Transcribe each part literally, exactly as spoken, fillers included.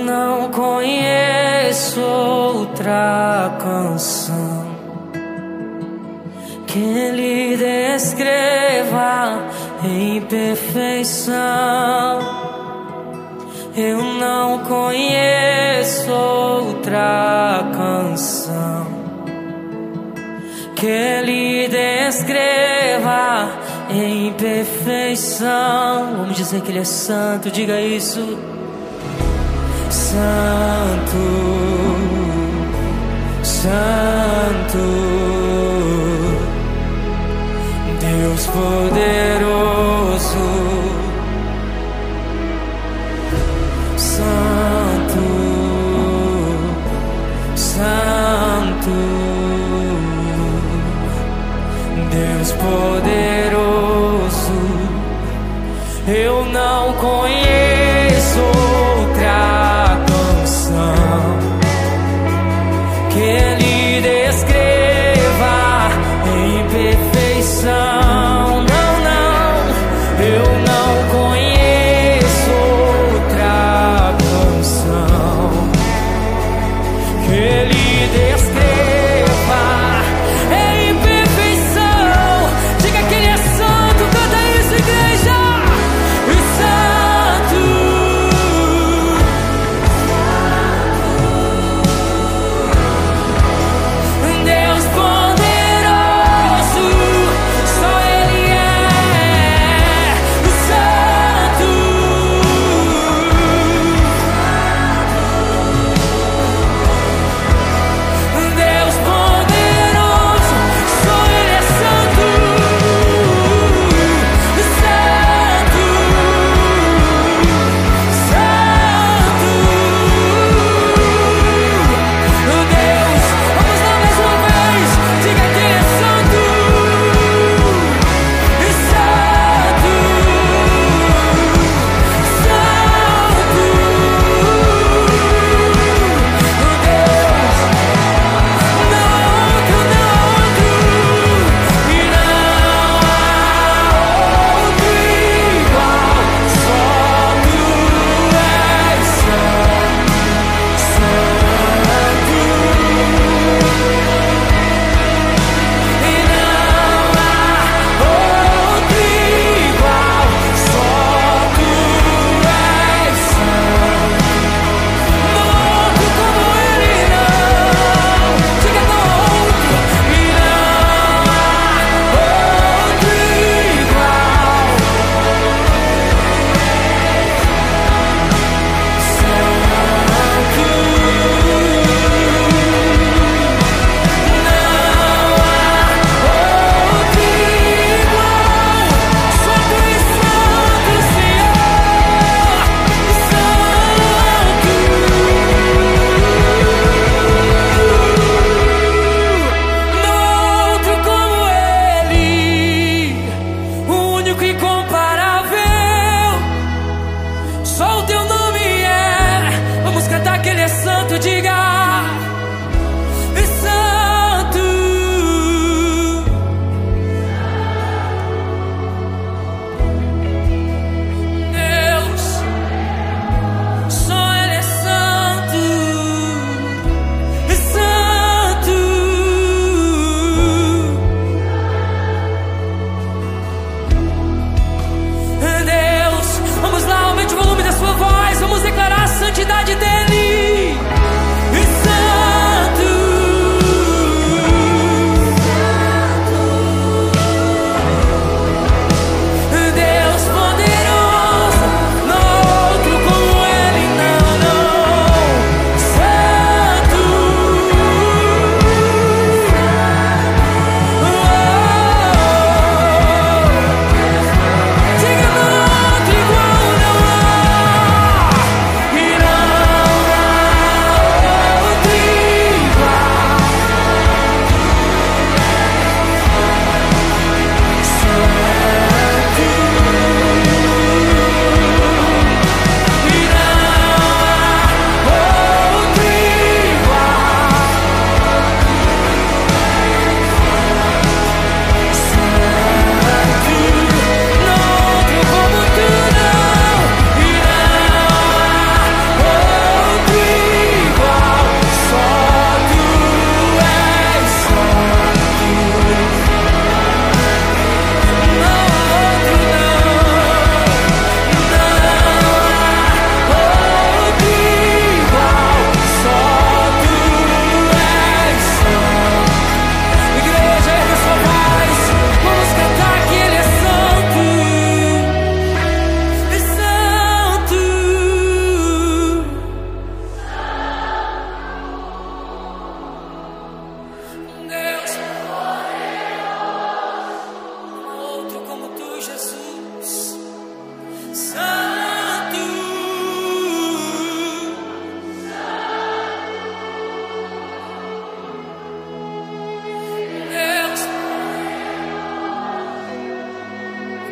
não conheço outra canção que lhe descreva em perfeição. Eu não conheço outra canção que lhe descreva em perfeição. Vamos dizer que Ele é santo, diga isso. Santo, Santo, Deus poderoso. Santo, Santo, Deus poderoso. Eu não conheço outra canção que Ele descreva em perfeição. Não, não, eu não conheço outra canção que Ele descreva em perfeição. Diga que Ele é santo, canta isso, igreja. Vamos lá, aumente o volume da sua voz. Vamos declarar a santidade dEle.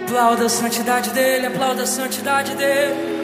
Aplauda a santidade dele, aplauda a santidade dele.